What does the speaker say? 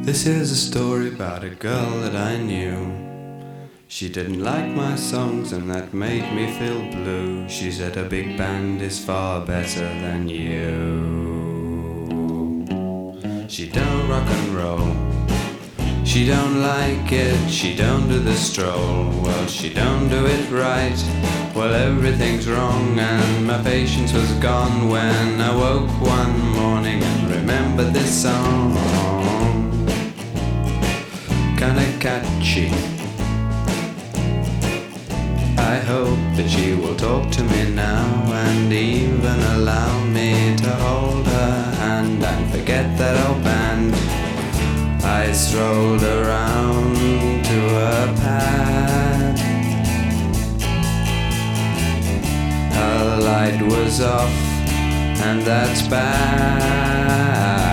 This is a story about a girl that I knew. She didn't like my songs and that made me feel blue. She said a big band is far better than you. She don't rock and roll, she don't like it, she don't do the stroll. Well, she don't do it right, well everything's wrong. And my patience was gone when I woke one morning and remembered this song. Kinda catchy, I hope that she will talk to me now and even allow me to hold her hand and forget that old band. I strolled around to her pad. Her light was off, and that's bad.